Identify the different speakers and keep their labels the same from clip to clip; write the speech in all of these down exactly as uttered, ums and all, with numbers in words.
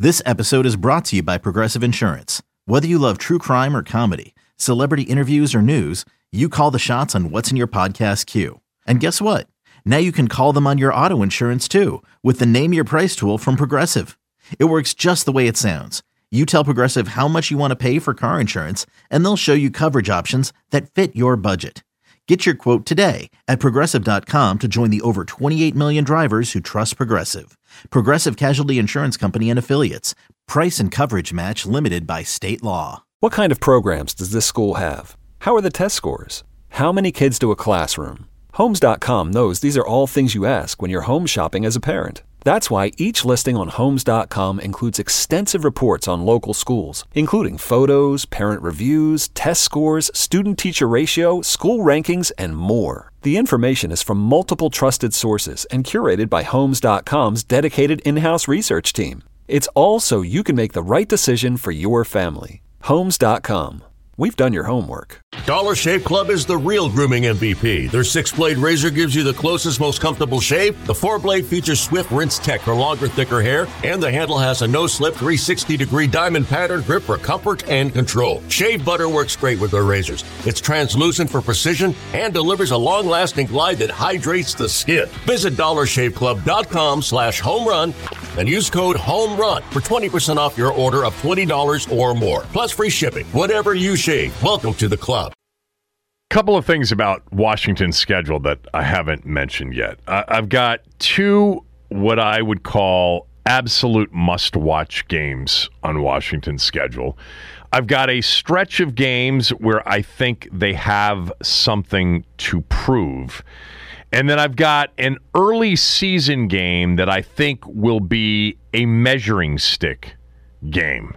Speaker 1: This episode is brought to you by Progressive Insurance. Whether you love true crime or comedy, celebrity interviews or news, you call the shots on what's in your podcast queue. And guess what? Now you can call them on your auto insurance too with the Name Your Price tool from Progressive. It works just the way it sounds. You tell Progressive how much you want to pay for car insurance, and they'll show you coverage options that fit your budget. Get your quote today at Progressive dot com to join the over twenty-eight million drivers who trust Progressive. Progressive Casualty Insurance Company and Affiliates. Price and coverage match limited by state law.
Speaker 2: What kind of programs does this school have? How are the test scores? How many kids to a classroom? Homes dot com knows these are all things you ask when you're home shopping as a parent. That's why each listing on Homes dot com includes extensive reports on local schools, including photos, parent reviews, test scores, student-teacher ratio, school rankings, and more. The information is from multiple trusted sources and curated by Homes dot com's dedicated in-house research team. It's all so you can make the right decision for your family. Homes dot com. We've done your homework.
Speaker 3: Dollar Shave Club is the real grooming M V P. Their six-blade razor gives you the closest, most comfortable shave. The four-blade features swift rinse tech for longer, thicker hair. And the handle has a no-slip three hundred sixty degree diamond pattern grip for comfort and control. Shave butter works great with their razors. It's translucent for precision and delivers a long-lasting glide that hydrates the skin. Visit dollar shave club dot com slash home run and use code HOMERUN for twenty percent off your order of twenty dollars or more. Plus free shipping. Whatever you shave. Welcome to the club.
Speaker 4: Couple of things about Washington's schedule that I haven't mentioned yet. Uh, I've got two what I would call absolute must-watch games on Washington's schedule. I've got a stretch of games where I think they have something to prove. And then I've got an early season game that I think will be a measuring stick game.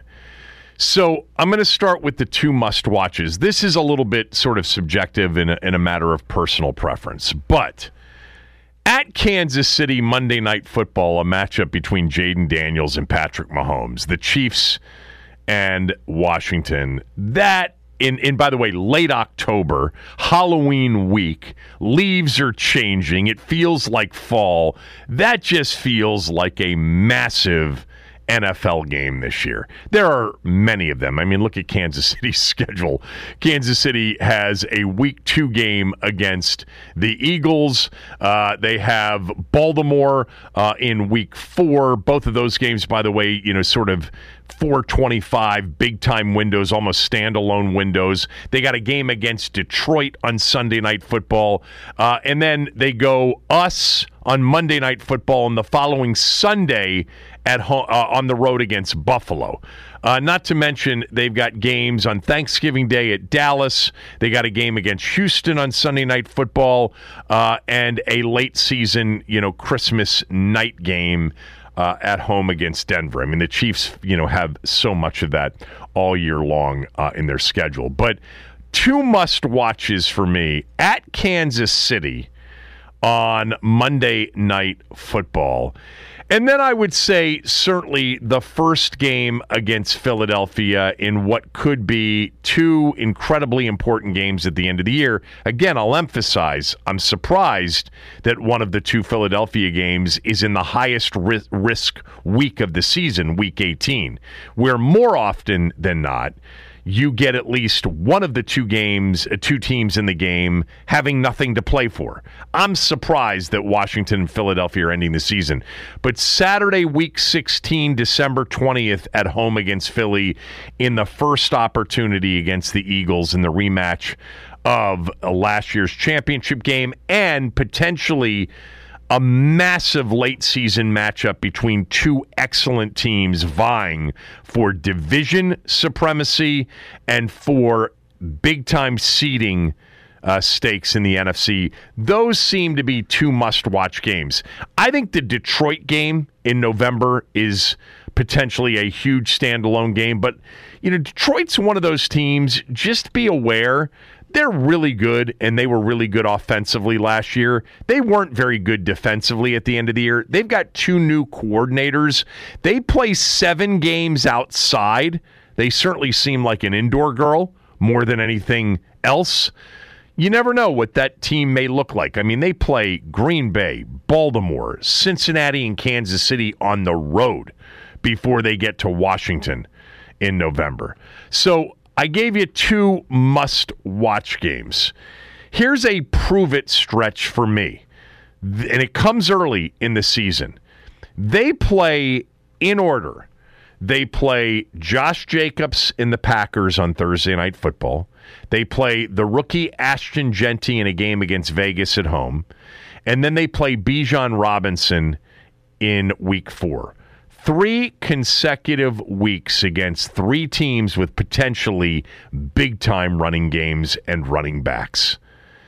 Speaker 4: So I'm going to start with the two must-watches. This is a little bit sort of subjective in a, in a matter of personal preference. But at Kansas City, Monday Night Football, a matchup between Jaden Daniels and Patrick Mahomes, the Chiefs and Washington, that, in, in by the way, late October, Halloween week, leaves are changing. It feels like fall. That just feels like a massive N F L game this year. There are many of them. I mean, look at Kansas City's schedule. Kansas City has a week two game against the Eagles. Uh, they have Baltimore uh, in week four. Both of those games, by the way, you know, sort of four twenty-five big-time windows, almost standalone windows. They got a game against Detroit on Sunday Night Football. Uh, and then they go us on Monday Night Football, and the following Sunday at home, uh, on the road against Buffalo. Uh, not to mention, they've got games on Thanksgiving Day at Dallas. They got a game against Houston on Sunday Night Football, uh, and a late season, you know, Christmas night game uh, at home against Denver. I mean, the Chiefs, you know, have so much of that all year long uh, in their schedule. But two must-watches for me at Kansas City on Monday Night Football. And then I would say certainly the first game against Philadelphia in what could be two incredibly important games at the end of the year. Again, I'll emphasize, I'm surprised that one of the two Philadelphia games is in the highest risk week of the season, week eighteen, where more often than not, you get at least one of the two games, two teams in the game having nothing to play for. I'm surprised that Washington and Philadelphia are ending the season. But Saturday, week sixteen, December twentieth, at home against Philly in the first opportunity against the Eagles in the rematch of last year's championship game, and potentially a massive late season matchup between two excellent teams vying for division supremacy and for big time seeding uh, stakes in the N F C. Those seem to be two must watch games. I think the Detroit game in November is potentially a huge standalone game, but you know, Detroit's one of those teams, just be aware, they're really good, and they were really good offensively last year. They weren't very good defensively at the end of the year. They've got two new coordinators. They play seven games outside. They certainly seem like an indoor girl more than anything else. You never know what that team may look like. I mean, they play Green Bay, Baltimore, Cincinnati, and Kansas City on the road before they get to Washington in November. So I gave you two must-watch games. Here's a prove-it stretch for me, and it comes early in the season. They play in order. They play Josh Jacobs in the Packers on Thursday Night Football. They play the rookie Ashton Jeanty in a game against Vegas at home. And then they play Bijan Robinson in week four. Three consecutive weeks against three teams with potentially big-time running games and running backs.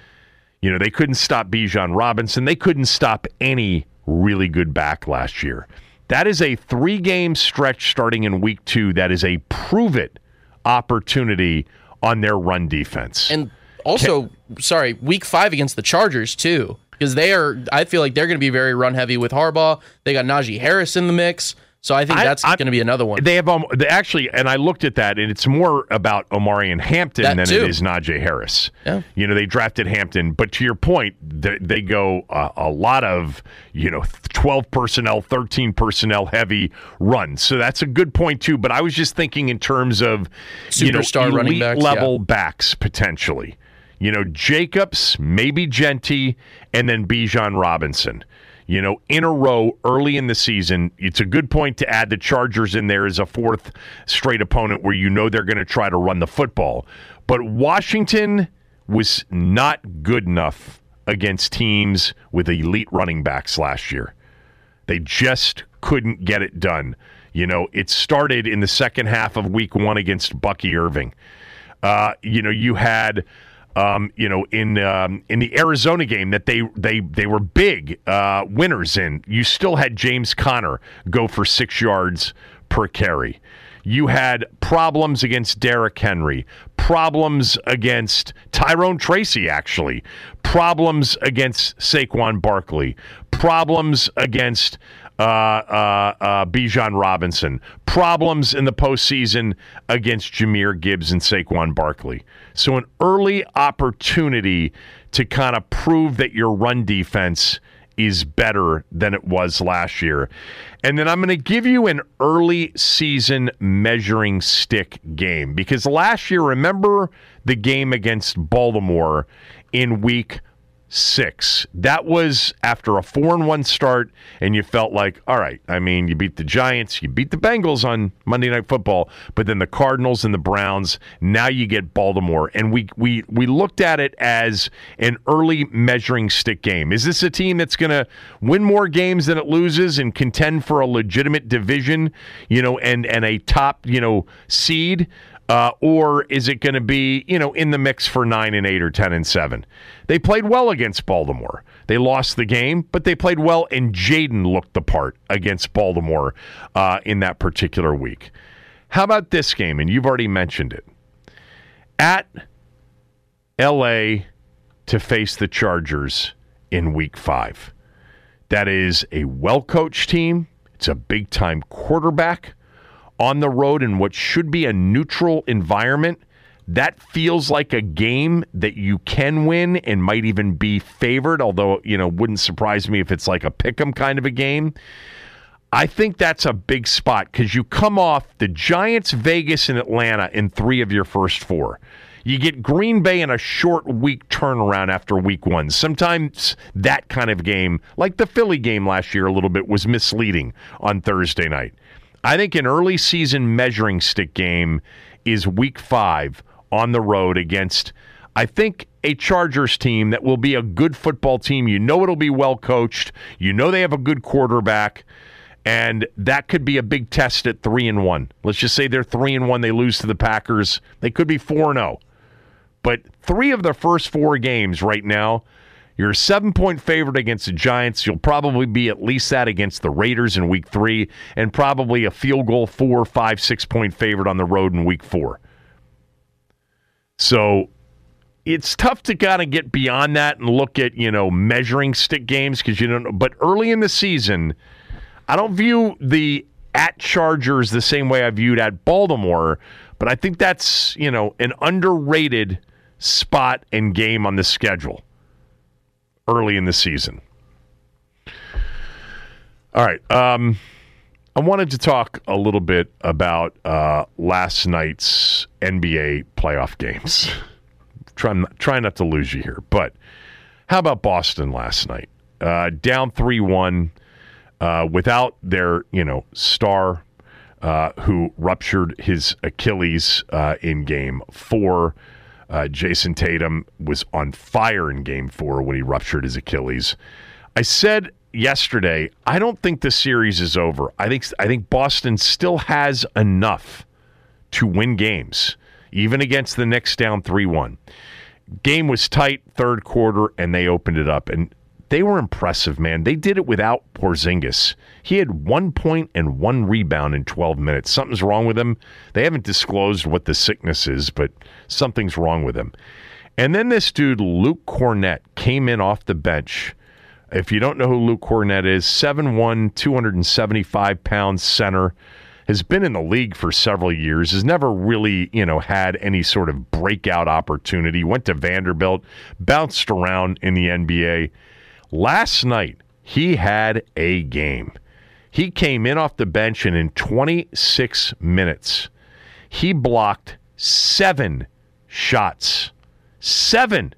Speaker 4: You know, they couldn't stop Bijan Robinson. They couldn't stop any really good back last year. That is a three-game stretch starting in week two. That is a prove-it opportunity on their run defense.
Speaker 5: And also, Can- sorry, week five against the Chargers, too. Because they are, I feel like they're going to be very run-heavy with Harbaugh. They got Najee Harris in the mix. So I think that's going to be another one.
Speaker 4: They have um, they actually, and I looked at that, and it's more about Omarion Hampton
Speaker 5: that
Speaker 4: than
Speaker 5: too.
Speaker 4: it is Najee Harris.
Speaker 5: Yeah.
Speaker 4: You know, they drafted Hampton, but to your point, they, they go uh, a lot of, you know, twelve personnel, thirteen personnel heavy runs. So that's a good point too. But I was just thinking in terms of
Speaker 5: superstar
Speaker 4: you know,
Speaker 5: running backs,
Speaker 4: level
Speaker 5: yeah.
Speaker 4: backs potentially. You know, Jacobs, maybe Jeanty, and then Bijan Robinson. You know, in a row early in the season. It's a good point to add the Chargers in there as a fourth straight opponent where you know they're going to try to run the football. But Washington was not good enough against teams with elite running backs last year. They just couldn't get it done. You know, it started in the second half of week one against Bucky Irving. Uh, you know, you had... Um, you know, in um, in the Arizona game that they they they were big uh, winners in, you still had James Conner go for six yards per carry. You had problems against Derrick Henry, problems against Tyrone Tracy, actually, problems against Saquon Barkley, problems against uh, uh, uh, Bijan Robinson, problems in the postseason against Jahmyr Gibbs and Saquon Barkley. So an early opportunity to kind of prove that your run defense is better than it was last year. And then I'm going to give you an early season measuring stick game. Because last year, remember the game against Baltimore in week six. That was after a four and one start, and you felt like, all right, I mean, you beat the Giants, you beat the Bengals on Monday Night Football, but then the Cardinals and the Browns, now you get Baltimore. And we we we looked at it as an early measuring stick game. Is this a team that's going to win more games than it loses and contend for a legitimate division, you know, and and a top, you know, seed? Uh, or is it going to be, you know, in the mix for nine and eight or ten and seven? They played well against Baltimore. They lost the game, but they played well, and Jaden looked the part against Baltimore uh, in that particular week. How about this game? And you've already mentioned it. At L A to face the Chargers in week five. That is a well-coached team. It's a big-time quarterback. On the road in what should be a neutral environment, that feels like a game that you can win and might even be favored, although, you know, wouldn't surprise me if it's like a pick'em kind of a game. I think that's a big spot because you come off the Giants, Vegas, and Atlanta in three of your first four. You get Green Bay in a short week turnaround after week one. Sometimes that kind of game, like the Philly game last year a little bit, was misleading on Thursday night. I think an early season measuring stick game is week five on the road against, I think, a Chargers team that will be a good football team. You know it'll be well coached. You know they have a good quarterback. And that could be a big test at three and one. Let's just say they're three and one. They lose to the Packers. They could be four and oh. But three of the first four games right now, you're a seven-point favorite against the Giants. You'll probably be at least that against the Raiders in week three, and probably a field goal four, five, six-point favorite on the road in week four. So it's tough to kind of get beyond that and look at, you know, measuring stick games because you don't know. But early in the season, I don't view the at Chargers the same way I viewed at Baltimore, but I think that's, you know, an underrated spot and game on the schedule early in the season. All right. Um, I wanted to talk a little bit about uh, last night's N B A playoff games. try, try not to lose you here, but how about Boston last night? Uh, down three one uh, without their, you know, star uh, who ruptured his Achilles uh, in game four. Uh, Jason Tatum was on fire in game four when he ruptured his Achilles. I said yesterday, I don't think the series is over. I think I think Boston still has enough to win games, even against the Knicks down three one. Game was tight, third quarter, and they opened it up. And they were impressive, man. They did it without Porzingis. He had one point and one rebound in twelve minutes. Something's wrong with him. They haven't disclosed what the sickness is, but something's wrong with him. And then this dude, Luke Kornet, came in off the bench. If you don't know who Luke Kornet is, seven one, two hundred seventy-five pound center, has been in the league for several years, has never really, you know, had any sort of breakout opportunity, went to Vanderbilt, bounced around in the N B A. Last night, he had a game. He came in off the bench, and in twenty-six minutes, he blocked seven shots. Seven.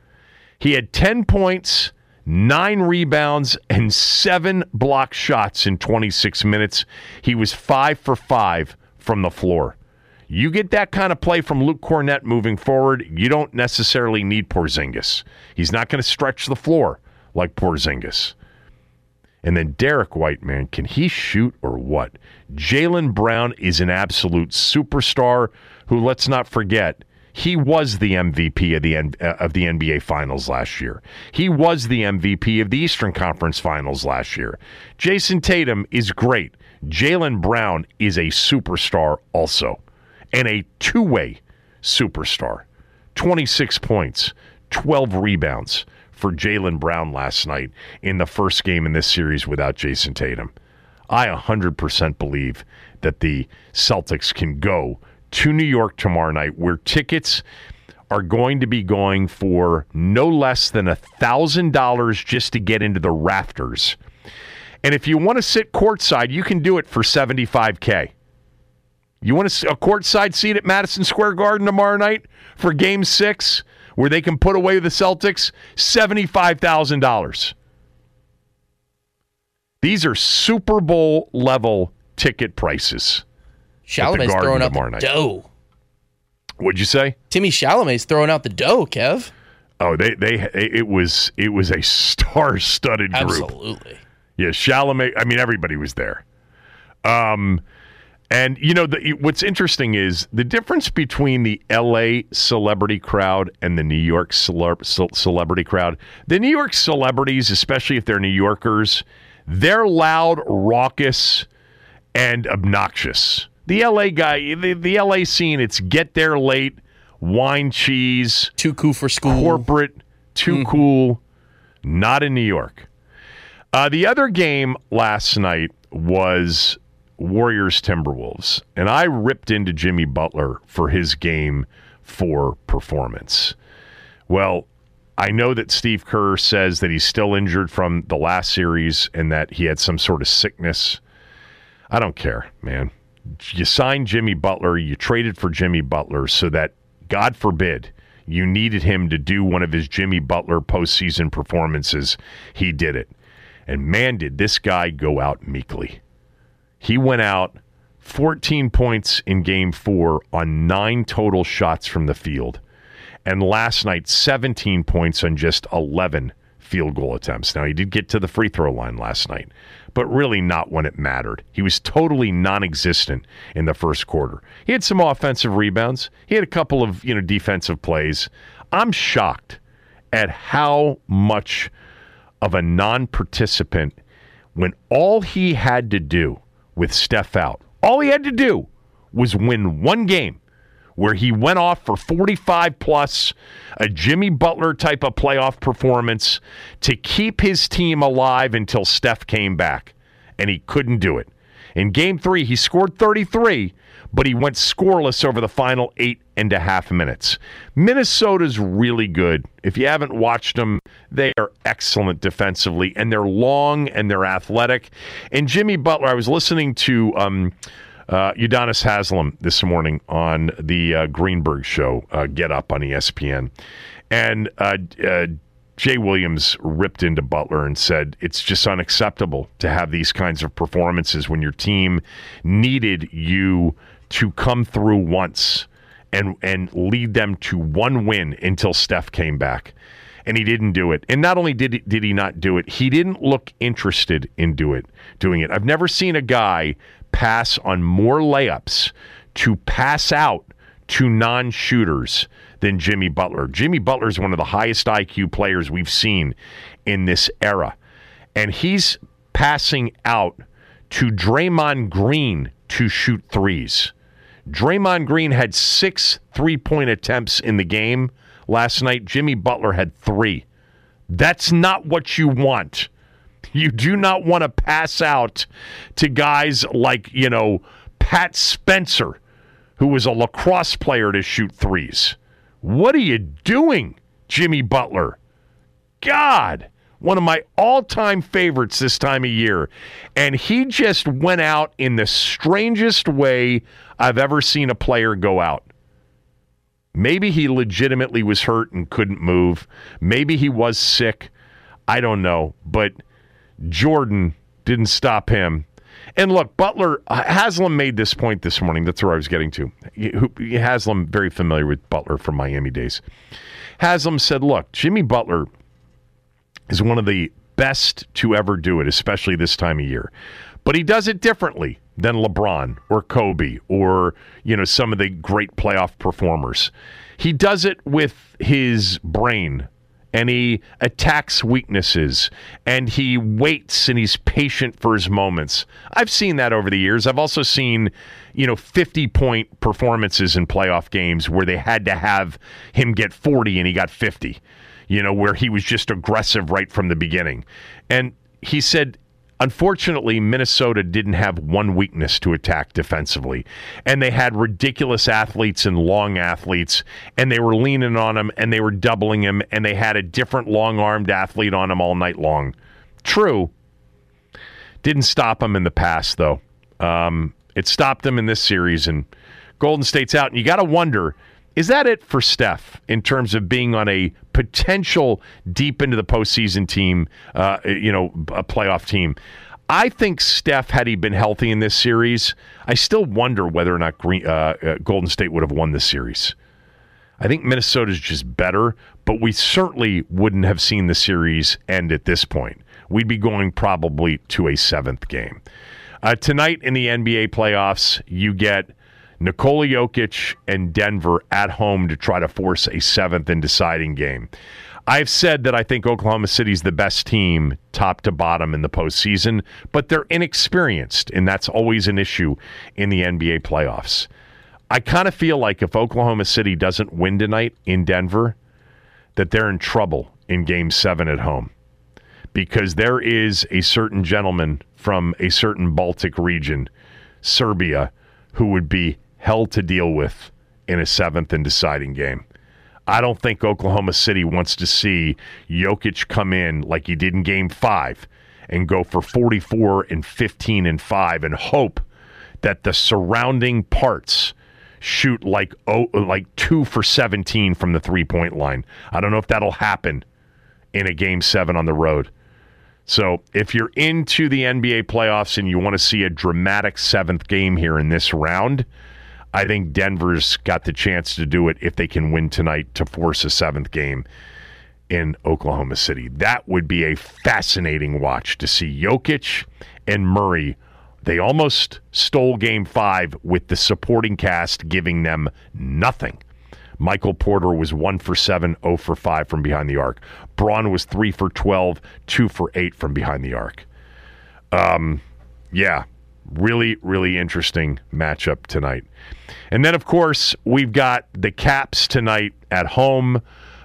Speaker 4: He had ten points, nine rebounds, and seven block shots in twenty-six minutes. He was five for five from the floor. You get that kind of play from Luke Kornet moving forward, you don't necessarily need Porzingis. He's not going to stretch the floor like Porzingis. And then Derek White, man, can he shoot or what? Jaylen Brown is an absolute superstar who, let's not forget, he was the M V P of the N- of the N B A Finals last year. He was the M V P of the Eastern Conference Finals last year. Jason Tatum is great. Jaylen Brown is a superstar also, and a two-way superstar. twenty-six points, twelve rebounds for Jaylen Brown last night in the first game in this series without Jason Tatum. I one hundred percent believe that the Celtics can go to New York tomorrow night, where tickets are going to be going for no less than one thousand dollars just to get into the rafters. And if you want to sit courtside, you can do it for seventy-five K. You want a courtside seat at Madison Square Garden tomorrow night for Game six, where they can put away the Celtics? seventy-five thousand dollars. These are Super Bowl level ticket prices.
Speaker 5: Chalamet's throwing out the dough.
Speaker 4: What'd you say?
Speaker 5: Timmy Chalamet's throwing out the dough, Kev.
Speaker 4: Oh, they they it was it was a star-studded group.
Speaker 5: Absolutely.
Speaker 4: Yeah, Chalamet. I mean, everybody was there. Um, and you know the, what's interesting is the difference between the L A celebrity crowd and the New York celeb, ce, celebrity crowd. The New York celebrities, especially if they're New Yorkers, they're loud, raucous, and obnoxious. The L A guy, the, the L A scene, it's get there late, wine cheese.
Speaker 5: Too cool for school.
Speaker 4: Corporate, too mm. cool. Not in New York. Uh, the other game last night was Warriors-Timberwolves, and I ripped into Jimmy Butler for his game four performance. Well, I know that Steve Kerr says that he's still injured from the last series and that he had some sort of sickness. I don't care, man. You signed Jimmy Butler, you traded for Jimmy Butler so that, God forbid, you needed him to do one of his Jimmy Butler postseason performances. He did it. And man, did this guy go out meekly. He went out fourteen points in game four on nine total shots from the field. And last night, seventeen points on just eleven field goal attempts. Now, he did get to the free throw line last night, but really not when it mattered. He was totally non-existent in the first quarter. He had some offensive rebounds. He had a couple of, you know, defensive plays. I'm shocked at how much of a non-participant when all he had to do with Steph out, all he had to do was win one game where he went off for forty-five plus, a Jimmy Butler type of playoff performance to keep his team alive until Steph came back, and he couldn't do it. In game three, he scored thirty-three, but he went scoreless over the final eight and a half minutes. Minnesota's really good. If you haven't watched them, they are excellent defensively, and they're long and they're athletic. And Jimmy Butler, I was listening to um, uh, Udonis Haslem this morning on the uh, Greenberg show, uh, Get Up on E S P N. And uh, uh, Jay Williams ripped into Butler and said, it's just unacceptable to have these kinds of performances when your team needed you to come through once and and lead them to one win until Steph came back. And he didn't do it. And not only did he, did he not do it, he didn't look interested in do it, doing it. I've never seen a guy pass on more layups to pass out to non-shooters than Jimmy Butler. Jimmy Butler is one of the highest I Q players we've seen in this era. And he's passing out to Draymond Green to shoot threes. Draymond Green had six three-point attempts in the game last night. Jimmy Butler had three. That's not what you want. You do not want to pass out to guys like, you know, Pat Spencer, who was a lacrosse player, to shoot threes. What are you doing, Jimmy Butler? God, one of my all-time favorites this time of year. And he just went out in the strangest way I've ever seen a player go out. Maybe he legitimately was hurt and couldn't move. Maybe he was sick. I don't know. But Jordan didn't stop him. And look, Butler, Haslem made this point this morning. That's where I was getting to. Haslem, very familiar with Butler from Miami days. Haslem said, look, Jimmy Butler is one of the best to ever do it, especially this time of year. But he does it differently than LeBron or Kobe or, you know, some of the great playoff performers. He does it with his brain, and he attacks weaknesses, and he waits, and he's patient for his moments. I've seen that over the years. I've also seen, you know, fifty-point performances in playoff games where they had to have him get forty and he got fifty, you know, where he was just aggressive right from the beginning. And he said, unfortunately, Minnesota didn't have one weakness to attack defensively, and they had ridiculous athletes and long athletes, and they were leaning on him, and they were doubling him, and they had a different long-armed athlete on him all night long. True. Didn't stop him in the past, though. Um, it stopped him in this series, and Golden State's out. And you got to wonder, is that it for Steph in terms of being on a potential deep into the postseason team, uh, you know, a playoff team? I think Steph, had he been healthy in this series, I still wonder whether or not Green, uh, uh, Golden State would have won this series. I think Minnesota's just better, but we certainly wouldn't have seen the series end at this point. We'd be going probably to a seventh game. Uh, tonight in the N B A playoffs, you get Nikola Jokic and Denver at home to try to force a seventh and deciding game. I've said that I think Oklahoma City's the best team top to bottom in the postseason, but they're inexperienced, and that's always an issue in the N B A playoffs. I kind of feel like if Oklahoma City doesn't win tonight in Denver, that they're in trouble in Game seven at home, because there is a certain gentleman from a certain Baltic region, Serbia, who would be hell to deal with in a seventh and deciding game. I don't think Oklahoma City wants to see Jokic come in like he did in Game five and go for forty-four and fifteen and five and hope that the surrounding parts shoot like oh, like two for seventeen from the three-point line. I don't know if that'll happen in a Game seven on the road. So if you're into the N B A playoffs and you want to see a dramatic seventh game here in this round, I think Denver's got the chance to do it if they can win tonight to force a seventh game in Oklahoma City. That would be a fascinating watch to see Jokic and Murray. They almost stole Game five with the supporting cast giving them nothing. Michael Porter was one for seven, zero for five from behind the arc. Braun was three for twelve, two for eight from behind the arc. Um, yeah, really, really interesting matchup tonight. And then, of course, we've got the Caps tonight at home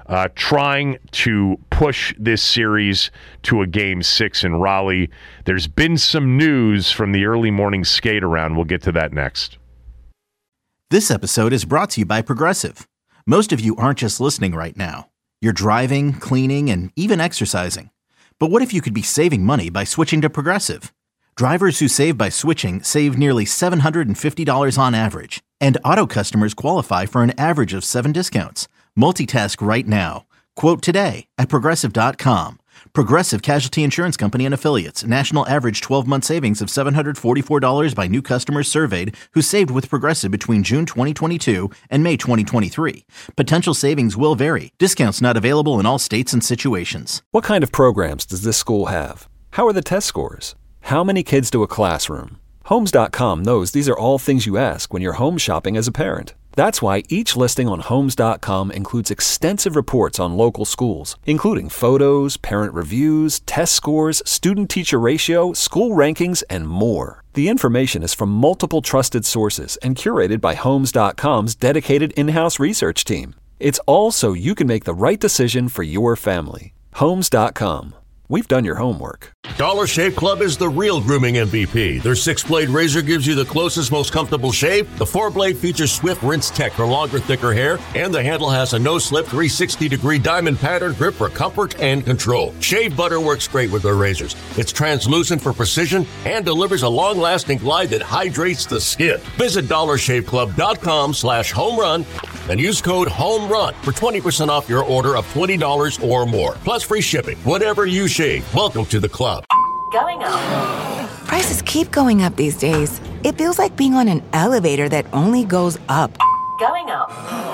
Speaker 4: uh, trying to push this series to a game six in Raleigh. There's been some news from the early morning skate around. We'll get to that next.
Speaker 1: This episode is brought to you by Progressive. Most of you aren't just listening right now. You're driving, cleaning, and even exercising. But what if you could be saving money by switching to Progressive? Drivers who save by switching save nearly seven hundred fifty dollars on average. And auto customers qualify for an average of seven discounts. Multitask right now. Quote today at Progressive dot com. Progressive Casualty Insurance Company and Affiliates. National average twelve-month savings of seven hundred forty-four dollars by new customers surveyed who saved with Progressive between June twenty twenty-two and May twenty twenty-three. Potential savings will vary. Discounts not available in all states and situations.
Speaker 2: What kind of programs does this school have? How are the test scores? How many kids do a classroom? Homes dot com knows these are all things you ask when you're home shopping as a parent. That's why each listing on Homes dot com includes extensive reports on local schools, including photos, parent reviews, test scores, student-teacher ratio, school rankings, and more. The information is from multiple trusted sources and curated by Homes dot com's dedicated in-house research team. It's all so you can make the right decision for your family. Homes dot com. We've done your homework.
Speaker 3: Dollar Shave Club is the real grooming M V P. Their six-blade razor gives you the closest, most comfortable shave. The four-blade features Swift Rinse Tech for longer, thicker hair. And the handle has a no-slip three sixty degree diamond pattern grip for comfort and control. Shave butter works great with their razors. It's translucent for precision and delivers a long-lasting glide that hydrates the skin. Visit dollar shave club dot com slash home run and use code HOMERUN for twenty percent off your order of twenty dollars or more. Plus free shipping. Whatever you shave. Welcome to the club.
Speaker 6: Going up. Prices keep going up these days. It feels like being on an elevator that only goes up. Going up.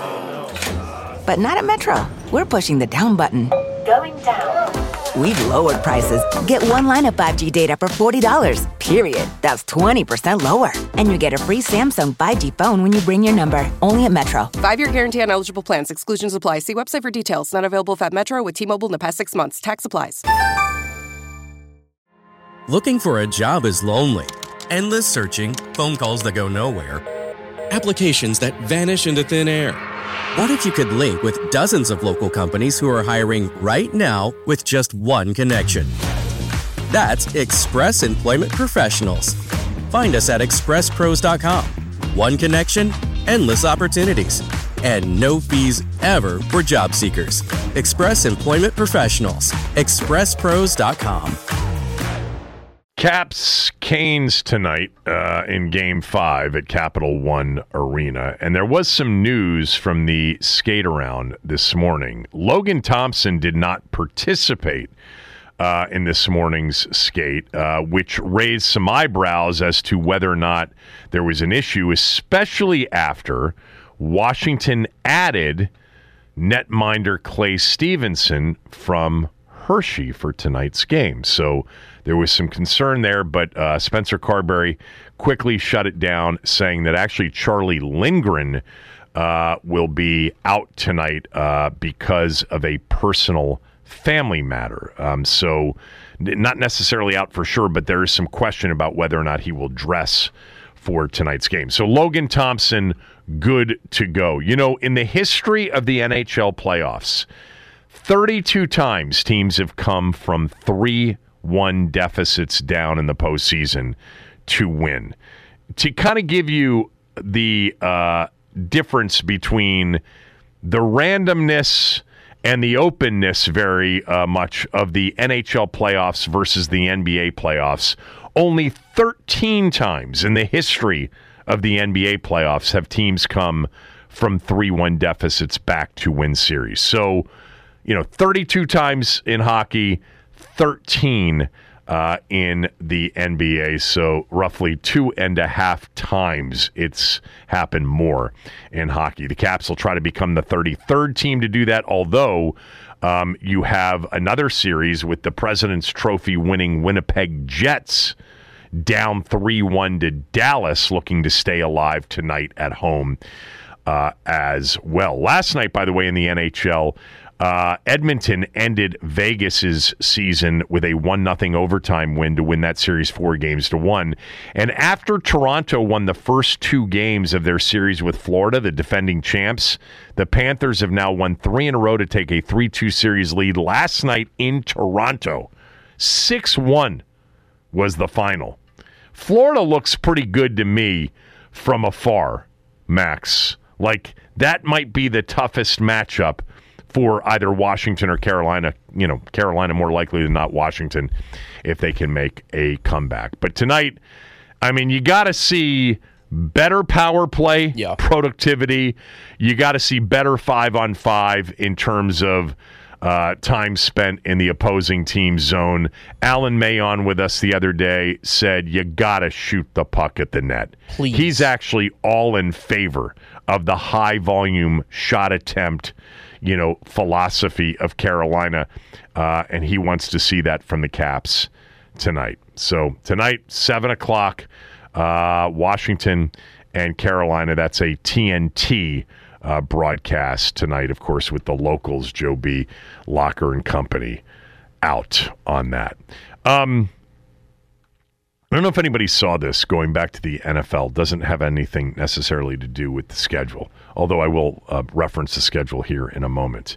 Speaker 6: But not at Metro. We're pushing the down button. Going down. We've lowered prices. Get one line of five G data for forty dollars. Period. That's twenty percent lower. And you get a free Samsung five G phone when you bring your number. Only at Metro.
Speaker 7: Five-year guarantee on eligible plans. Exclusions apply. See website for details. Not available at Metro with T-Mobile in the past six months. Tax applies.
Speaker 8: Looking for a job is lonely. Endless searching, phone calls that go nowhere, applications that vanish into thin air. What if you could link with dozens of local companies who are hiring right now with just one connection? That's Express Employment Professionals. Find us at express pros dot com. One connection, endless opportunities, and no fees ever for job seekers. Express Employment Professionals. express pros dot com.
Speaker 4: Caps Canes tonight uh, in Game five at Capital One Arena. And there was some news from the skate-around this morning. Logan Thompson did not participate uh, in this morning's skate, uh, which raised some eyebrows as to whether or not there was an issue, especially after Washington added netminder Clay Stevenson from Hershey for tonight's game. So there was some concern there, but uh, Spencer Carberry quickly shut it down, saying that actually Charlie Lindgren uh, will be out tonight uh, because of a personal family matter. Um, so not necessarily out for sure, but there is some question about whether or not he will dress for tonight's game. So Logan Thompson, good to go. You know, in the history of the N H L playoffs, thirty-two times teams have come from three one deficits down in the postseason to win. To kind of give you the uh, difference between the randomness and the openness very uh, much of the N H L playoffs versus the N B A playoffs, only thirteen times in the history of the N B A playoffs have teams come from three one deficits back to win series. So, you know, thirty-two times in hockey, thirteen uh, in the N B A, so roughly two and a half times it's happened more in hockey. The Caps will try to become the thirty-third team to do that, although um, you have another series with the President's Trophy winning Winnipeg Jets down three one to Dallas, looking to stay alive tonight at home uh, as well. Last night, by the way, in the N H L, Uh, Edmonton ended Vegas's season with a one nothing overtime win to win that series four games to one. And after Toronto won the first two games of their series with Florida, the defending champs, the Panthers have now won three in a row to take a three two series lead. Last night in Toronto, six one was the final. Florida looks pretty good to me from afar, Max. Like, that might be the toughest matchup for either Washington or Carolina. You know, Carolina more likely than not Washington if they can make a comeback. But tonight, I mean, you got to see better power play
Speaker 5: yeah.
Speaker 4: productivity. You got to see better five on five in terms of uh, time spent in the opposing team's zone. Alan Mayon with us the other day said you got to shoot the puck at the net.
Speaker 5: Please.
Speaker 4: He's actually all in favor of the high volume shot attempt, you know, philosophy of Carolina, uh, and he wants to see that from the Caps tonight. So tonight, seven o'clock, uh, Washington and Carolina. That's a T N T uh, broadcast tonight, of course, with the locals, Joe B., Locker and company, out on that. Um, I don't know if anybody saw this going back to the N F L. Doesn't have anything necessarily to do with the schedule, although I will uh, reference the schedule here in a moment.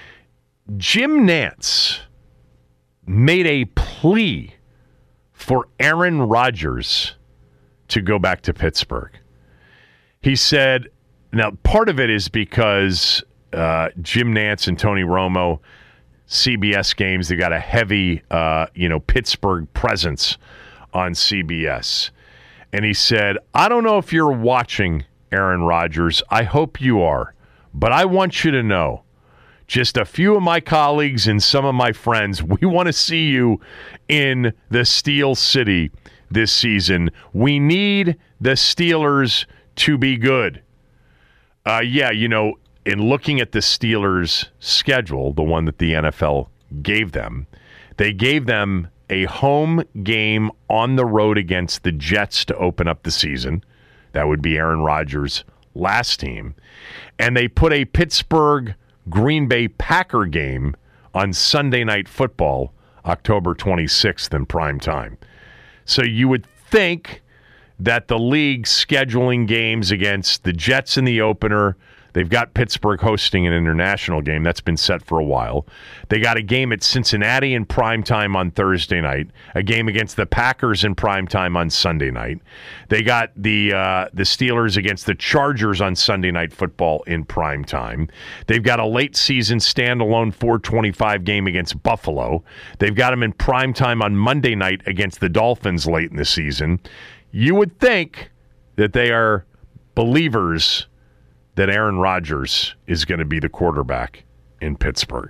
Speaker 4: Jim Nantz made a plea for Aaron Rodgers to go back to Pittsburgh. He said, now part of it is because uh, Jim Nantz and Tony Romo, C B S games, they got a heavy, uh, you know, Pittsburgh presence on C B S. And he said, I don't know if you're watching, Aaron Rodgers. I hope you are. But I want you to know, just a few of my colleagues and some of my friends, we want to see you in the Steel City this season. We need the Steelers to be good. Uh, yeah, you know, in looking at the Steelers' schedule, the one that the N F L gave them, they gave them a home game on the road against the Jets to open up the season. That would be Aaron Rodgers' last team. And they put a Pittsburgh Green Bay Packer game on Sunday Night Football, October twenty-sixth in prime time. So you would think that the league scheduling games against the Jets in the opener, they've got Pittsburgh hosting an international game. That's been set for a while. They got a game at Cincinnati in primetime on Thursday night, a game against the Packers in primetime on Sunday night. They got the uh, the Steelers against the Chargers on Sunday Night Football in primetime. They've got a late season standalone four twenty-five game against Buffalo. They've got them in primetime on Monday night against the Dolphins late in the season. You would think that they are believers that Aaron Rodgers is going to be the quarterback in Pittsburgh.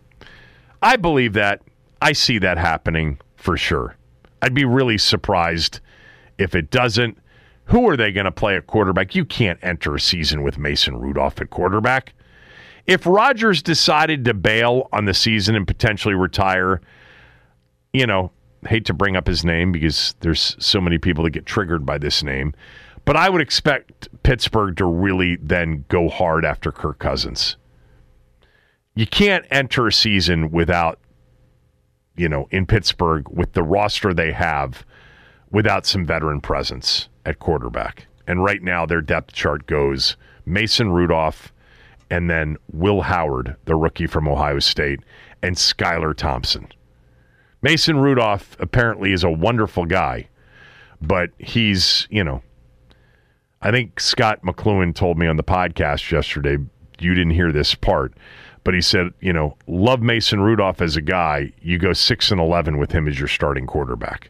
Speaker 4: I believe that. I see that happening for sure. I'd be really surprised if it doesn't. Who are they going to play at quarterback? You can't enter a season with Mason Rudolph at quarterback. If Rodgers decided to bail on the season and potentially retire, you know, hate to bring up his name because there's so many people that get triggered by this name, but I would expect Pittsburgh to really then go hard after Kirk Cousins. You can't enter a season without, you know, in Pittsburgh with the roster they have, without some veteran presence at quarterback. And right now their depth chart goes Mason Rudolph and then Will Howard, the rookie from Ohio State, and Skylar Thompson. Mason Rudolph apparently is a wonderful guy, but he's, you know, I think Scott McLuhan told me on the podcast yesterday, you didn't hear this part, but he said, you know, love Mason Rudolph as a guy. You go six and eleven with him as your starting quarterback.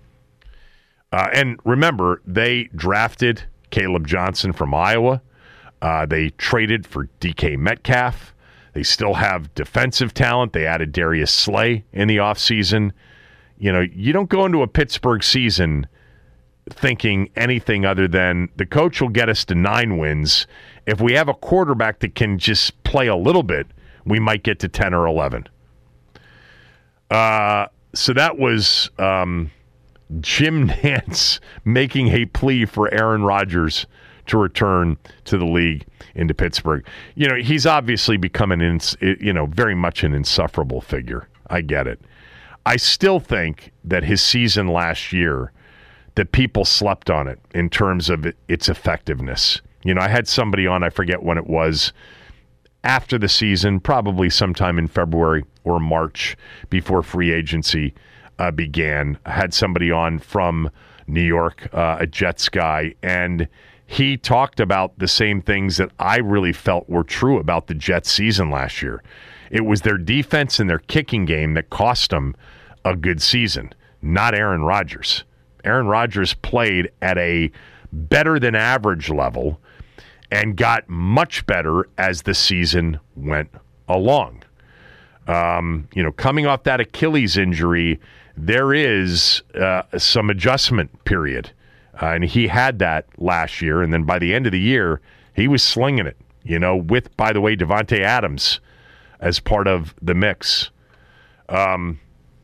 Speaker 4: Uh, and remember, they drafted Caleb Johnson from Iowa. Uh, they traded for D K Metcalf. They still have defensive talent. They added Darius Slay in the offseason. You know, you don't go into a Pittsburgh season thinking anything other than the coach will get us to nine wins. If we have a quarterback that can just play a little bit, we might get to ten or eleven. Uh, so that was um, Jim Nantz making a plea for Aaron Rodgers to return to the league into Pittsburgh. You know, he's obviously become an, ins- you know, very much an insufferable figure. I get it. I still think that his season last year, that people slept on it in terms of its effectiveness. You know, I had somebody on, I forget when it was, after the season, probably sometime in February or March before free agency uh, began. I had somebody on from New York, uh, a Jets guy, and he talked about the same things that I really felt were true about the Jets season last year. It was their defense and their kicking game that cost them a good season, not Aaron Rodgers. Aaron Rodgers played at a better than average level and got much better as the season went along. Um, you know, coming off that Achilles injury, there is uh, some adjustment period. Uh, and he had that last year. And then by the end of the year, he was slinging it, you know, with, by the way, Devontae Adams as part of the mix. Um,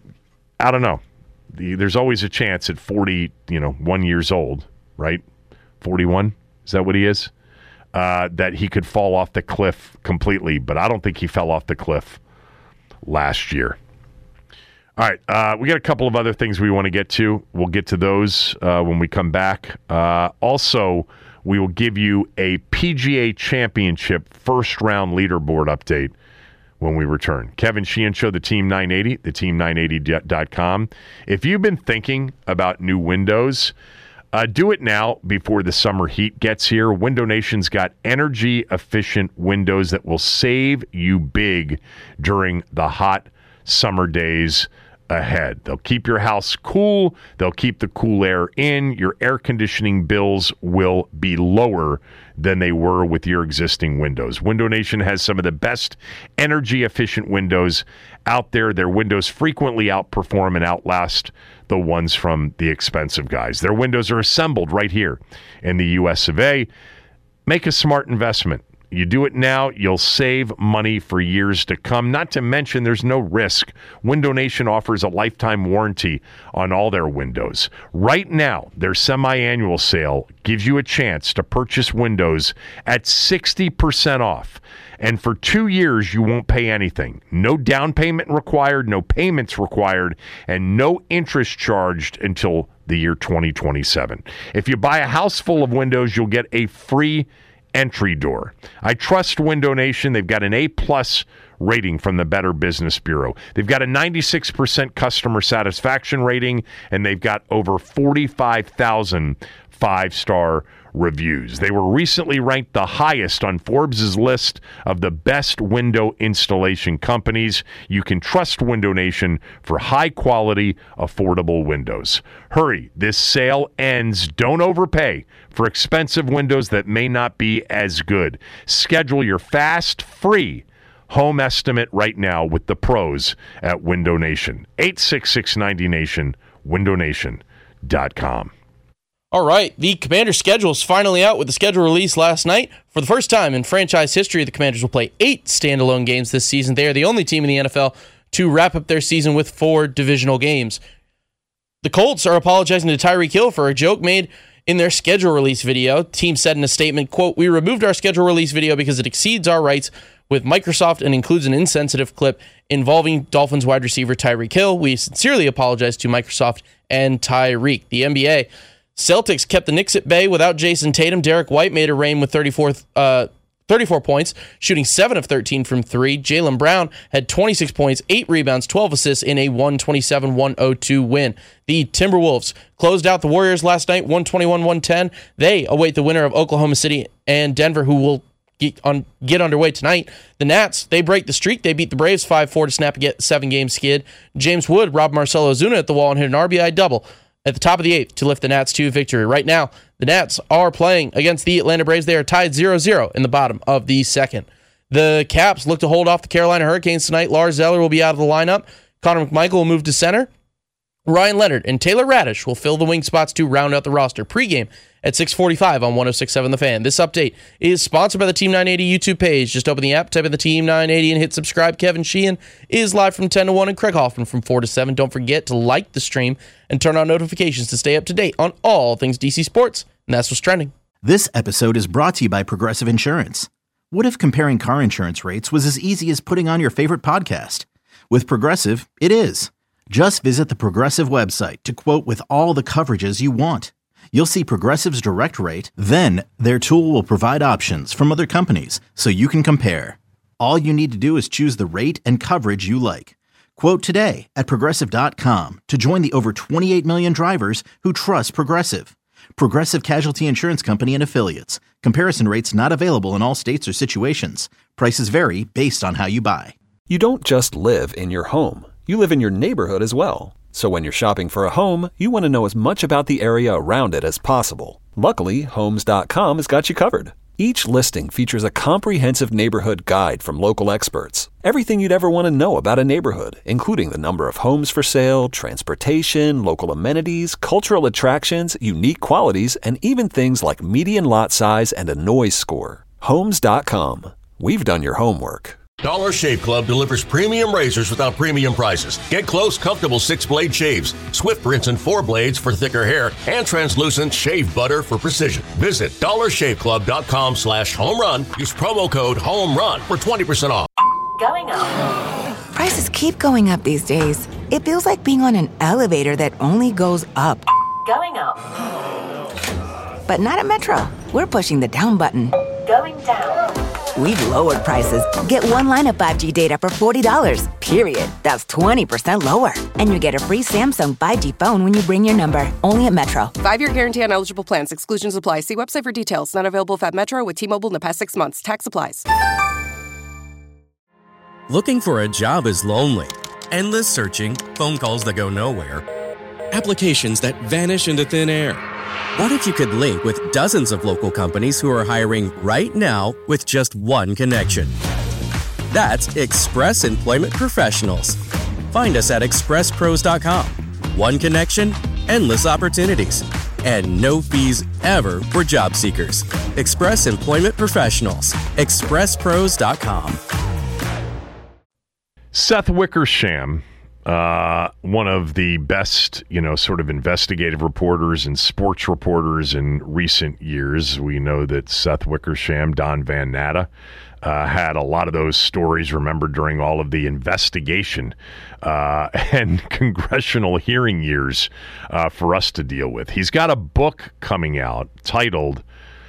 Speaker 4: I don't know. The, there's always a chance at forty, you know, one years old, right? forty-one, is that what he is? Uh, that he could fall off the cliff completely, but I don't think he fell off the cliff last year. All right, uh, we got a couple of other things we want to get to. We'll get to those uh, when we come back. Uh, also, we will give you a P G A Championship first-round leaderboard update when we return. Kevin Sheehan Show, the Team nine eighty, the team nine eighty dot com. If you've been thinking about new windows, uh, do it now before the summer heat gets here. Window Nation's got energy-efficient windows that will save you big during the hot summer days ahead. They'll keep your house cool. They'll keep the cool air in. Your air conditioning bills will be lower than they were with your existing windows. Window Nation has some of the best energy-efficient windows out there. Their windows frequently outperform and outlast the ones from the expensive guys. Their windows are assembled right here in the U S of A. Make a smart investment. You do it now, you'll save money for years to come. Not to mention, there's no risk. Window Nation offers a lifetime warranty on all their windows. Right now, their semi-annual sale gives you a chance to purchase windows at sixty percent off. And for two years, you won't pay anything. No down payment required, no payments required, and no interest charged until the year twenty twenty-seven. If you buy a house full of windows, you'll get a free entry door. I trust Window Nation. They've got an A-plus rating from the Better Business Bureau. They've got a ninety-six percent customer satisfaction rating, and they've got over forty-five thousand five-star reviews. They were recently ranked the highest on Forbes' list of the best window installation companies. You can trust Window Nation for high-quality, affordable windows. Hurry, this sale ends. Don't overpay for expensive windows that may not be as good. Schedule your fast, free home estimate right now with the pros at Window Nation. eight six six ninety nation, window nation dot com.
Speaker 5: All right, the Commanders' schedule is finally out with the schedule released last night. For the first time in franchise history, the Commanders will play eight standalone games this season. They are the only team in the N F L to wrap up their season with four divisional games. The Colts are apologizing to Tyreek Hill for a joke made in their schedule release video. The team said in a statement, quote, "We removed our schedule release video because it exceeds our rights with Microsoft and includes an insensitive clip involving Dolphins wide receiver Tyreek Hill. We sincerely apologize to Microsoft and Tyreek." The N B A Celtics kept the Knicks at bay without Jason Tatum. Derek White made a rain with thirty-four, uh, thirty-four points, shooting seven of thirteen from three. Jaylen Brown had twenty-six points, eight rebounds, twelve assists in a one twenty-seven to one oh two win. The Timberwolves closed out the Warriors last night, one twenty-one to one ten. They await the winner of Oklahoma City and Denver, who will get, on, get underway tonight. The Nats, they break the streak. They beat the Braves five four to snap a seven-game skid. James Wood robbed Marcelo Ozuna at the wall and hit an R B I double at the top of the eighth to lift the Nats to victory. Right now, the Nats are playing against the Atlanta Braves. They are tied zero zero in the bottom of the second. The Caps look to hold off the Carolina Hurricanes tonight. Lars Zeller will be out of the lineup. Connor McMichael will move to center. Ryan Leonard and Taylor Radish will fill the wing spots to round out the roster. Pre-game at six forty-five on one oh six point seven The Fan. This update is sponsored by the Team nine eighty YouTube page. Just open the app, type in the Team nine eighty, and hit subscribe. Kevin Sheehan is live from ten to one, and Craig Hoffman from four to seven. Don't forget to like the stream and turn on notifications to stay up to date on all things D C Sports. And that's what's trending.
Speaker 1: This episode is brought to you by Progressive Insurance. What if comparing car insurance rates was as easy as putting on your favorite podcast? With Progressive, it is. Just visit the Progressive website to quote with all the coverages you want. You'll see Progressive's direct rate, then their tool will provide options from other companies so you can compare. All you need to do is choose the rate and coverage you like. Quote today at Progressive dot com to join the over twenty-eight million drivers who trust Progressive. Progressive Casualty Insurance Company and Affiliates. Comparison rates not available in all states or situations. Prices vary based on how you buy.
Speaker 2: You don't just live in your home. You live in your neighborhood as well. So when you're shopping for a home, you want to know as much about the area around it as possible. Luckily, Homes dot com has got you covered. Each listing features a comprehensive neighborhood guide from local experts. Everything you'd ever want to know about a neighborhood, including the number of homes for sale, transportation, local amenities, cultural attractions, unique qualities, and even things like median lot size and a noise score. Homes dot com. We've done your homework.
Speaker 3: Dollar Shave Club delivers premium razors without premium prices. Get close, comfortable six-blade shaves, Swift rinse and four blades for thicker hair, and translucent shave butter for precision. Visit dollar shave club dot com slash home run. Use promo code HOMERUN for twenty percent off.
Speaker 6: Going up. Prices keep going up these days. It feels like being on an elevator that only goes up. Going up. But not at Metro. We're pushing the down button. Going down. We've lowered prices. Get one line of five G data for forty dollars, period. That's twenty percent lower. And you get a free Samsung five G phone when you bring your number. Only at Metro.
Speaker 7: Five-year guarantee on eligible plans. Exclusions apply. See website for details. Not available if at Metro with T-Mobile in the past six months. Tax applies.
Speaker 8: Looking for a job is lonely. Endless searching, phone calls that go nowhere, applications that vanish into thin air. What if you could link with dozens of local companies who are hiring right now with just one connection? That's Express Employment Professionals. Find us at express pros dot com. One connection, endless opportunities, and no fees ever for job seekers. Express Employment Professionals. express pros dot com.
Speaker 4: Seth Wickersham, uh, one of the best, you know, sort of investigative reporters and sports reporters in recent years. We know that Seth Wickersham, Don Van Natta, uh, had a lot of those stories, remember, during all of the investigation uh, and congressional hearing years uh, for us to deal with. He's got a book coming out titled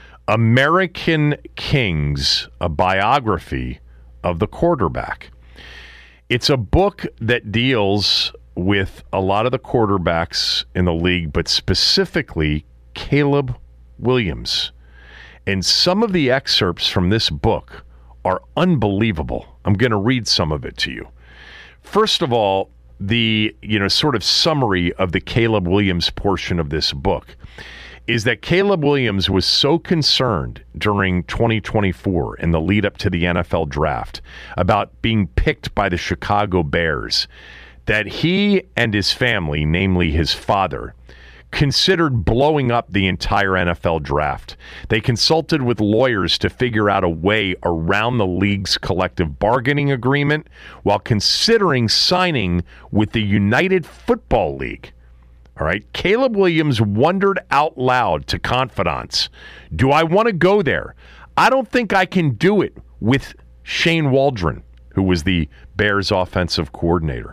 Speaker 4: American Kings, a biography of the quarterback. It's a book that deals with a lot of the quarterbacks in the league, but specifically Caleb Williams. And some of the excerpts from this book are unbelievable. I'm going to read some of it to you. First of all, the, you know, sort of summary of the Caleb Williams portion of this book is that Caleb Williams was so concerned during twenty twenty-four in the lead up to the N F L draft about being picked by the Chicago Bears that he and his family, namely his father, considered blowing up the entire N F L draft. They consulted with lawyers to figure out a way around the league's collective bargaining agreement while considering signing with the United Football League. All right. Caleb Williams wondered out loud to confidants, do I want to go there? I don't think I can do it with Shane Waldron, who was the Bears offensive coordinator.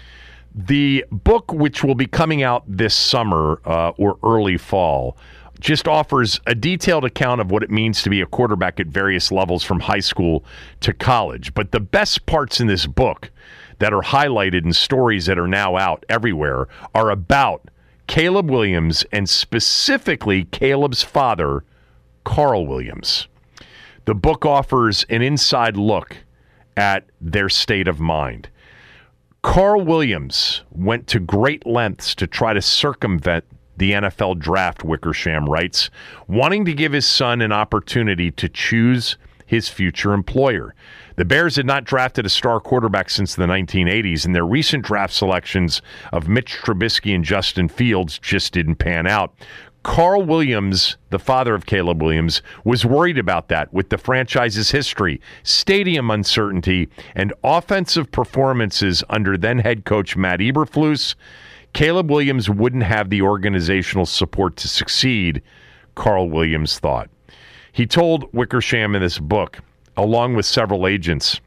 Speaker 4: The book, which will be coming out this summer uh, or early fall, just offers a detailed account of what it means to be a quarterback at various levels from high school to college. But the best parts in this book that are highlighted in stories that are now out everywhere are about Caleb Williams and specifically Caleb's father, Carl Williams. The book offers an inside look at their state of mind. Carl Williams went to great lengths to try to circumvent the N F L draft, Wickersham writes, wanting to give his son an opportunity to choose his future employer. The Bears had not drafted a star quarterback since the nineteen eighties, and their recent draft selections of Mitch Trubisky and Justin Fields just didn't pan out. Carl Williams, the father of Caleb Williams, was worried about that with the franchise's history, stadium uncertainty, and offensive performances under then head coach Matt Eberflus. Caleb Williams wouldn't have the organizational support to succeed. Carl Williams thought. He told Wickersham in this book, along with several agents,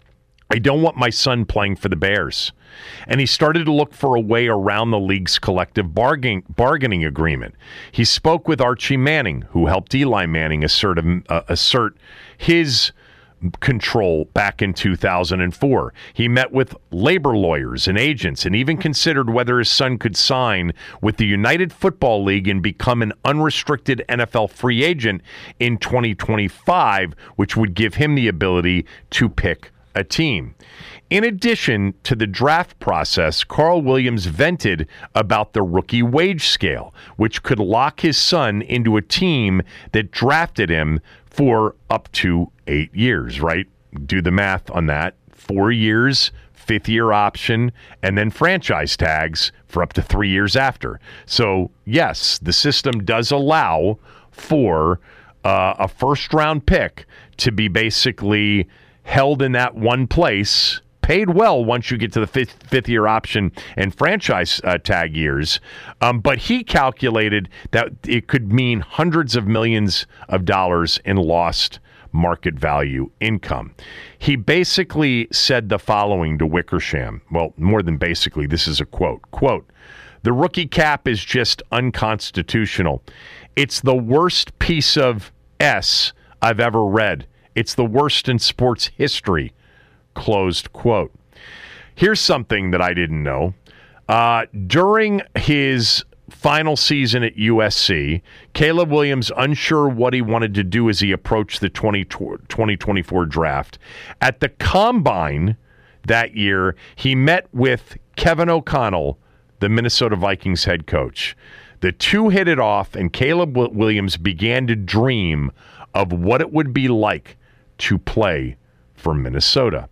Speaker 4: I don't want my son playing for the Bears. And he started to look for a way around the league's collective bargain, bargaining agreement. He spoke with Archie Manning, who helped Eli Manning assert, uh, assert his control back in two thousand four. He met with labor lawyers and agents and even considered whether his son could sign with the United Football League and become an unrestricted N F L free agent in twenty twenty-five, which would give him the ability to pick a team. In addition to the draft process, Carl Williams vented about the rookie wage scale, which could lock his son into a team that drafted him for up to eight years, right? Do the math on that. Four years, fifth year option, and then franchise tags for up to three years after. So, yes, the system does allow for uh, a first round pick to be basically held in that one place, paid well once you get to the fifth, fifth year option and franchise uh, tag years. Um, but he calculated that it could mean hundreds of millions of dollars in lost market value income. He basically said the following to Wickersham. Well, more than basically, this is a quote. Quote, the rookie cap is just unconstitutional. It's the worst piece of S I've ever read. It's the worst in sports history, closed quote. Here's something that I didn't know. Uh, during his final season at U S C, Caleb Williams, unsure what he wanted to do as he approached the twenty twenty-four draft. At the Combine that year, he met with Kevin O'Connell, the Minnesota Vikings head coach. The two hit it off, and Caleb Williams began to dream of what it would be like to play for Minnesota.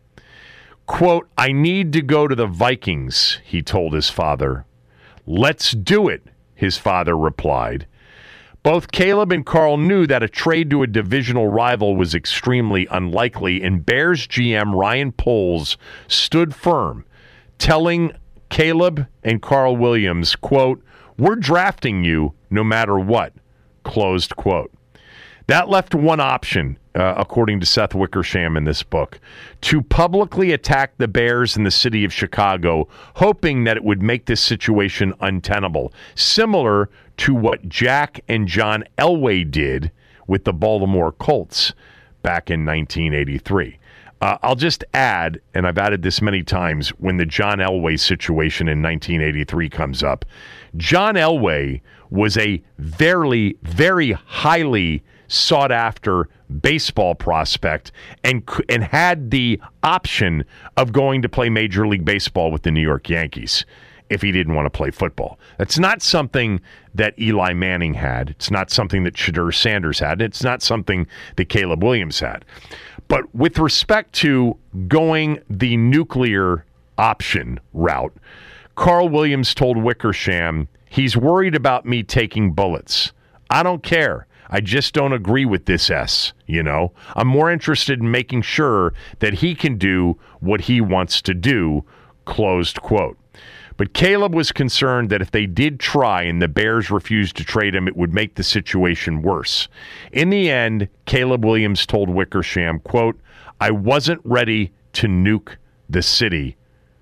Speaker 4: Quote, I need to go to the Vikings, he told his father. Let's do it, his father replied. Both Caleb and Carl knew that a trade to a divisional rival was extremely unlikely, and Bears G M Ryan Poles stood firm, telling Caleb and Carl Williams, quote, we're drafting you no matter what, closed quote. That left one option, uh, according to Seth Wickersham in this book, to publicly attack the Bears in the city of Chicago, hoping that it would make this situation untenable, similar to what Jack and John Elway did with the Baltimore Colts back in nineteen eighty-three. Uh, I'll just add, and I've added this many times, when the John Elway situation in nineteen eighty-three comes up, John Elway was a very, very highly sought-after baseball prospect and and had the option of going to play Major League Baseball with the New York Yankees if he didn't want to play football. That's not something that Eli Manning had. It's not something that Shedeur Sanders had. It's not something that Caleb Williams had. But with respect to going the nuclear option route, Carl Williams told Wickersham, he's worried about me taking bullets. I don't care. I just don't agree with this S, you know. I'm more interested in making sure that he can do what he wants to do, closed quote. But Caleb was concerned that if they did try and the Bears refused to trade him, it would make the situation worse. In the end, Caleb Williams told Wickersham, quote, I wasn't ready to nuke the city,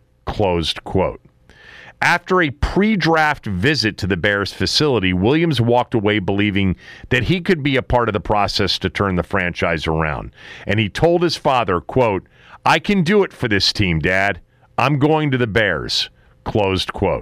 Speaker 4: closed quote. After a pre-draft visit to the Bears facility, Williams walked away believing that he could be a part of the process to turn the franchise around. And he told his father, quote, I can do it for this team, Dad. I'm going to the Bears, closed quote.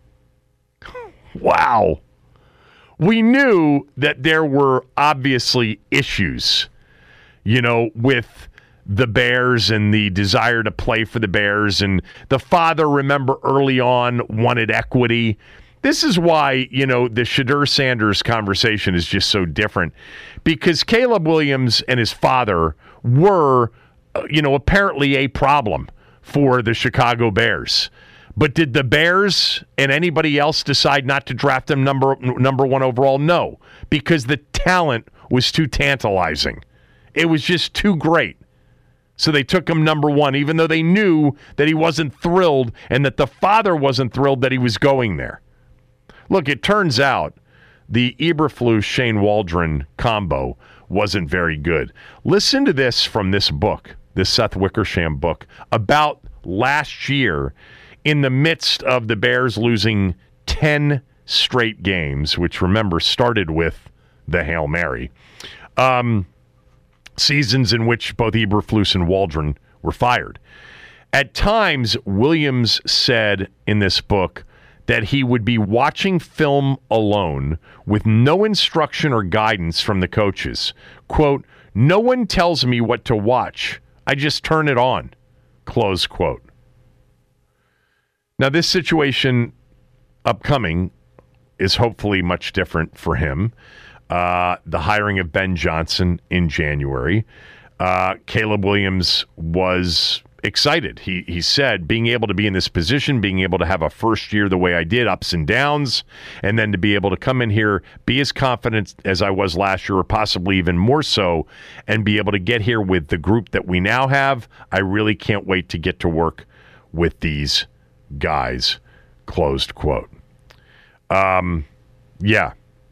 Speaker 4: Wow. We knew that there were obviously issues, you know, with the Bears and the desire to play for the Bears. And the father, remember, early on wanted equity. This is why, you know, the Shedeur Sanders conversation is just so different, because Caleb Williams and his father were, you know, apparently a problem for the Chicago Bears. But did the Bears and anybody else decide not to draft him number number one overall? No, because the talent was too tantalizing. It was just too great. So they took him number one, even though they knew that he wasn't thrilled and that the father wasn't thrilled that he was going there. Look, it turns out the Eberflus-Shane Waldron combo wasn't very good. Listen to this from this book, this Seth Wickersham book, about last year in the midst of the Bears losing ten straight games, which, remember, started with the Hail Mary. Um, seasons in which both Eberflus and Waldron were fired. At times, Williams said in this book that he would be watching film alone with no instruction or guidance from the coaches. Quote, "No one tells me what to watch. I just turn it on." Close quote. Now, this situation upcoming is hopefully much different for him. Uh, the hiring of Ben Johnson in January. Uh, Caleb Williams was excited. He he said being able to be in this position, being able to have a first year the way I did, ups and downs, and then to be able to come in here, be as confident as I was last year, or possibly even more so, and be able to get here with the group that we now have. I really can't wait to get to work with these guys. Closed quote. Um, yeah.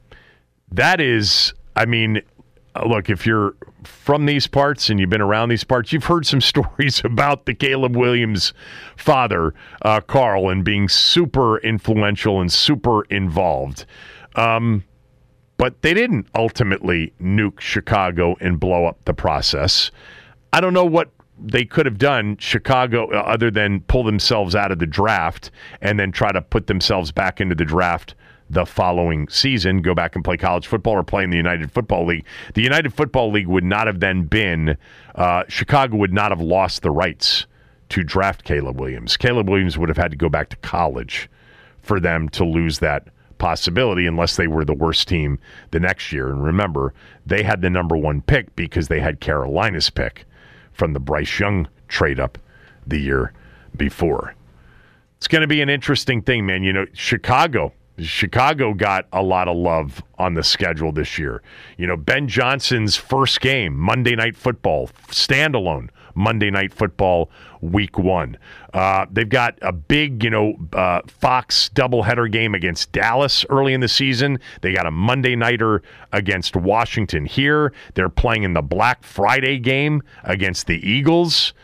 Speaker 4: That is, I mean, look, if you're from these parts and you've been around these parts, you've heard some stories about the Caleb Williams father, uh, Carl, and being super influential and super involved. Um, but they didn't ultimately nuke Chicago and blow up the process. I don't know what they could have done, Chicago, uh, other than pull themselves out of the draft and then try to put themselves back into the draft the following season, go back and play college football or play in the United Football League. The United Football League would not have then been, uh, Chicago would not have lost the rights to draft Caleb Williams. Caleb Williams would have had to go back to college for them to lose that possibility unless they were the worst team the next year. And remember, they had the number one pick because they had Carolina's pick from the Bryce Young trade up the year before. It's going to be an interesting thing, man. You know, Chicago, Chicago got a lot of love on the schedule this year. You know, Ben Johnson's first game, Monday Night Football, standalone Monday Night Football week one. Uh, they've got a big, you know, uh, Fox doubleheader game against Dallas early in the season. They got a Monday Nighter against Washington here. They're playing in the Black Friday game against the Eagles.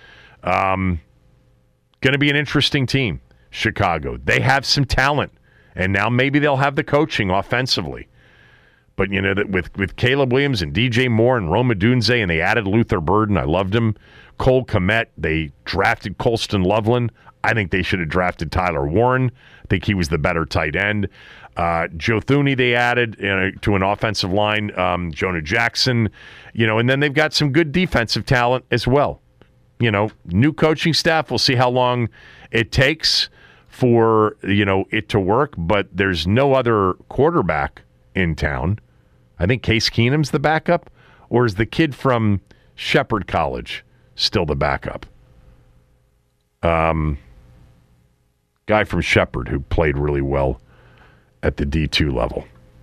Speaker 4: Um, going to be an interesting team, Chicago. They have some talent. And now maybe they'll have the coaching offensively. But, you know, that with, with Caleb Williams and D J Moore and Rome Odunze, and they added Luther Burden. I loved him. Cole Kmet. They drafted Colston Loveland. I think they should have drafted Tyler Warren. I think he was the better tight end. Uh, Joe Thuney they added you know, to an offensive line. Um, Jonah Jackson. You know, and then they've got some good defensive talent as well. You know, new coaching staff. We'll see how long it takes for, you know, it to work, but there's no other quarterback in town. I think Case Keenum's the backup, or is the kid from Shepherd College still the backup? Um, guy from Shepherd who played really well at the D two level.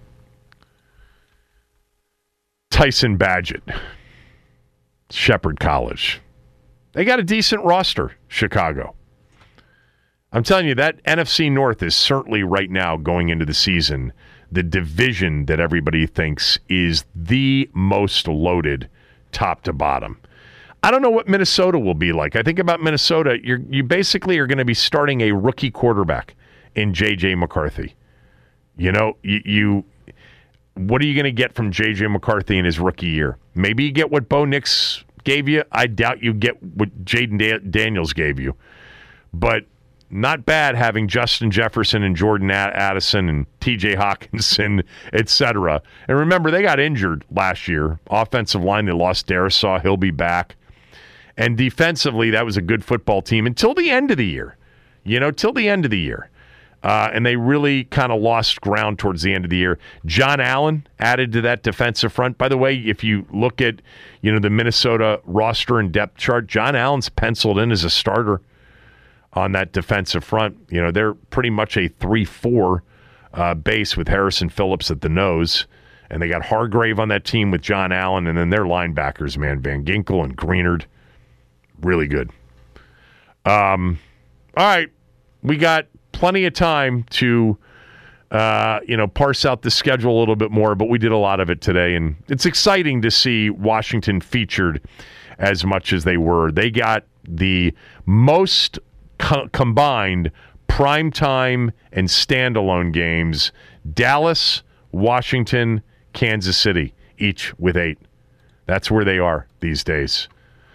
Speaker 4: Tyson Badgett, Shepherd College. They got a decent roster, Chicago. I'm telling you, that N F C North is certainly right now going into the season the division that everybody thinks is the most loaded top to bottom. I don't know what Minnesota will be like. I think about Minnesota, you're, you basically are going to be starting a rookie quarterback in J J McCarthy. You know, you, you what are you going to get from J J McCarthy in his rookie year? Maybe you get what Bo Nix gave you. I doubt you get what Jaden da- Daniels gave you. But not bad having Justin Jefferson and Jordan Addison and T J Hawkinson, et cetera. And remember, they got injured last year. Offensive line, they lost Darisaw. He'll be back. And defensively, that was a good football team until the end of the year. You know, till the end of the year. Uh, and they really kind of lost ground towards the end of the year. John Allen added to that defensive front. By the way, if you look at, you know, the Minnesota roster and depth chart, John Allen's penciled in as a starter on that defensive front. You know, they're pretty much a three four uh, base with Harrison Phillips at the nose. And they got Hargrave on that team with John Allen. And then their linebackers, man, Van Ginkel and Greenard. Really good. Um, all right. We got plenty of time to uh, you know, parse out the schedule a little bit more, but we did a lot of it today, and it's exciting to see Washington featured as much as they were. They got the most co- combined primetime and standalone games: Dallas, Washington, Kansas City, each with eight. That's where they are these days.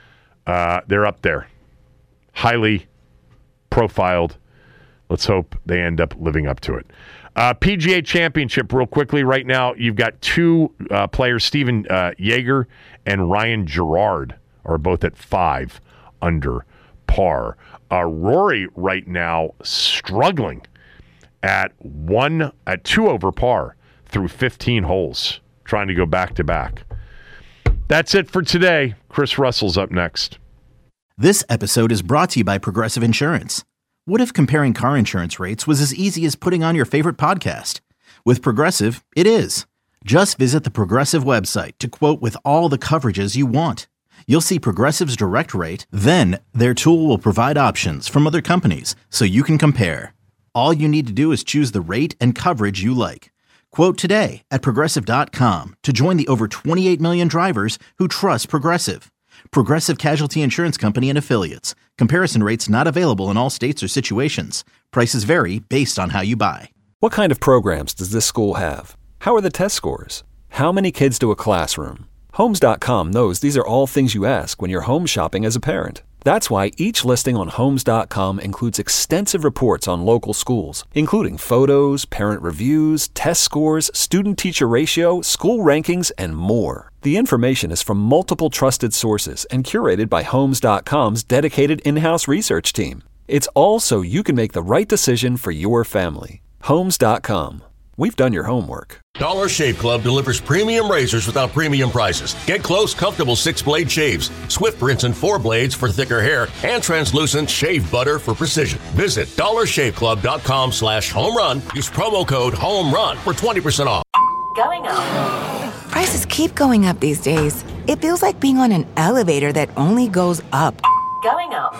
Speaker 4: Uh, they're up there. Highly profiled. Let's hope they end up living up to it. Uh, P G A Championship, real quickly, right now, you've got two uh, players, Steven uh, Yeager and Ryan Gerard, are both at five under par. Uh, Rory right now struggling at one at two over par through fifteen holes, trying to go back to back. That's it for today. Chris Russell's up next.
Speaker 1: This episode is brought to you by Progressive Insurance. What if comparing car insurance rates was as easy as putting on your favorite podcast? With Progressive, it is. Just visit the Progressive website to quote with all the coverages you want. You'll see Progressive's direct rate, then their tool will provide options from other companies so you can compare. All you need to do is choose the rate and coverage you like. Quote today at Progressive dot com to join the over twenty-eight million drivers who trust Progressive. Progressive Casualty Insurance Company and Affiliates. Comparison rates not available in all states or situations. Prices vary based on how you buy.
Speaker 2: What kind of programs does this school have? How are the test scores? How many kids do a classroom? Homes dot com knows these are all things you ask when you're home shopping as a parent. That's why each listing on Homes dot com includes extensive reports on local schools, including photos, parent reviews, test scores, student-teacher ratio, school rankings, and more. The information is from multiple trusted sources and curated by Homes dot com's dedicated in-house research team. It's all so you can make the right decision for your family. Homes dot com. We've done your homework.
Speaker 3: Dollar Shave Club delivers premium razors without premium prices. Get close, comfortable six-blade shaves, Swift rinse and four blades for thicker hair, and translucent shave butter for precision. Visit dollar shave club dot com slash home run. Use promo code HOMERUN for twenty percent off.
Speaker 6: Going up. Prices keep going up these days. It feels like being on an elevator that only goes up. Going up.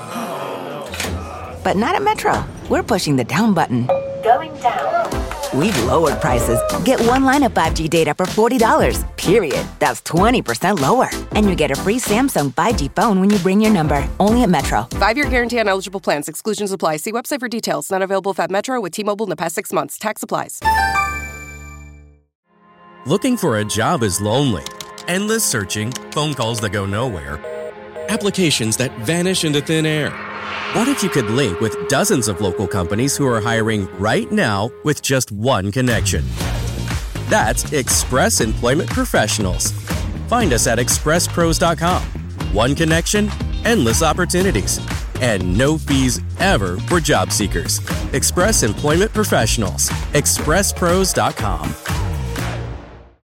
Speaker 6: But not at Metro. We're pushing the down button. Going down. We've lowered prices. Get one line of five G data for forty dollars, period. That's twenty percent lower. And you get a free Samsung five G phone when you bring your number. Only at Metro.
Speaker 7: Five-year guarantee on eligible plans. Exclusions apply. See website for details. Not available at Metro with T-Mobile in the past six months. Tax applies.
Speaker 8: Looking for a job is lonely. Endless searching, phone calls that go nowhere, applications that vanish into thin air. What if you could link with dozens of local companies who are hiring right now with just one connection? That's Express Employment Professionals. Find us at express pros dot com. One connection, endless opportunities, and no fees ever for job seekers. Express Employment Professionals. express pros dot com.